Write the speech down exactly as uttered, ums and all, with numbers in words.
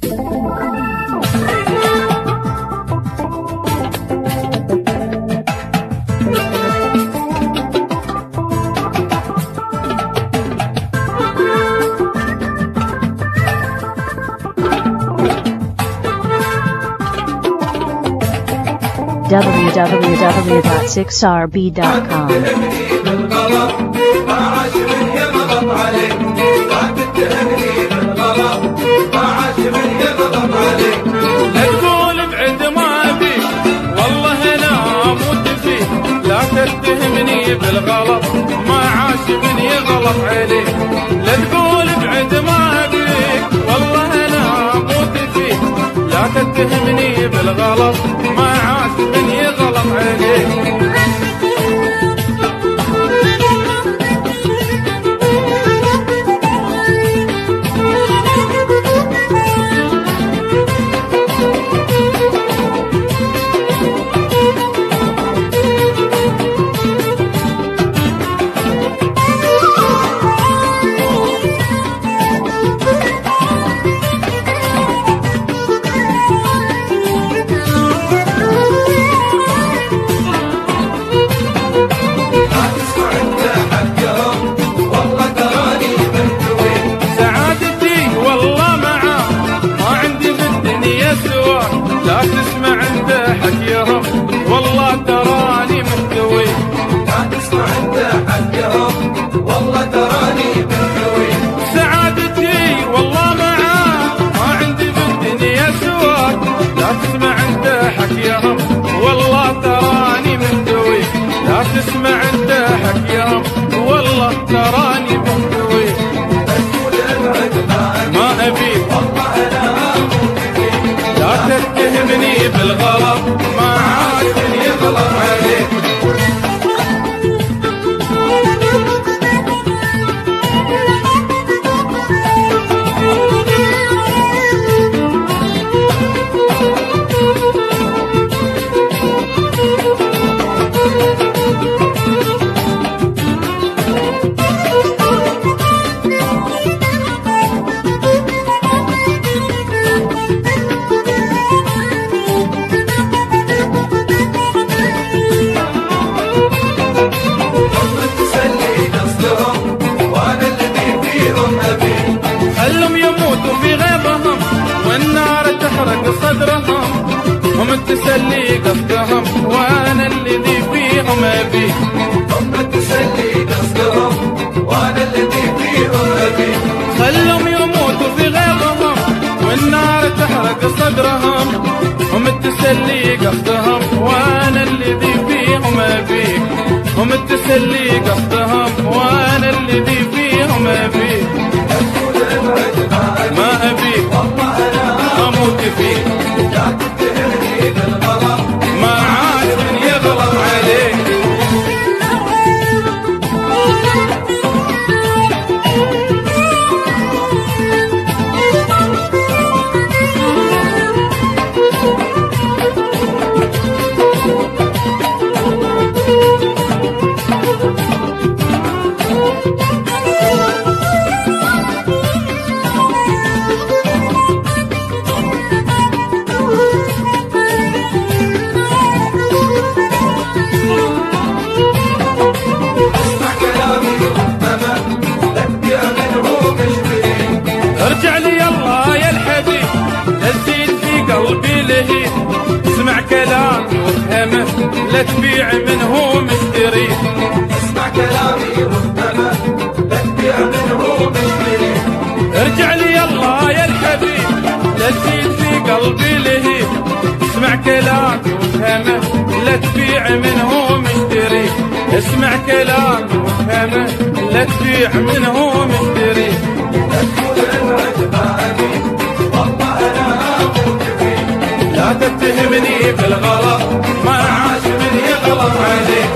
w w w dot six r b dot com. تقول بعد ما بيك والله انا اموت فيك، لا تتهمني بالغلط ما عاش من يغلط عليك. لا تقول بعد ما بيك والله انا اموت فيك، لا تتهمني بالغلط ما عاش من يغلط عليك. لا تسمع انت حكيهم والله تراني مستوي، لا تسمع انت حكيهم والله تراني مستوي. سعادتي والله معاك ما عندي بالدنيا سواك، لا تسمع انت حكيهم والله تراني مستوي، لا تسمع انت حكيهم والله تراني مستوي. ما ابيك والله انا لا تتهمني بالغلط ما عاد من يغلط عليك. صدرهم هم التسلي قصدهم وانا الذي فيهم ابي، هم التسلي قصدهم وانا الذي فيهم ابي. خلهم يموتوا في غيظهم والنار تحرق صدرهم، هم التسلي قصدهم وانا الذي فيهم ابي، هم التسلي قصدهم وانا الذي فيهم ابي. ما ابيك والله انا اموت فيك، لا تتهمني بالغلط ما عاد من يغلط عليك. اسمع كلامي وافهمه لا تبيع منه مشتري، اسمع كلامي وافهمه لا تبيع منه مشتري. ارجع لي يلا يا الحبيب لا تزيد في قلبي لهيب، اسمع كلامي وافهمه لا تبيع منه مشتري، اسمع كلامي وافهمه لا تبيع منه مشتري. لا تقول ابعد ما ابيك والله انا اموت فيك، لا تتهمني بالغلط ما عاش من يغلط عليك.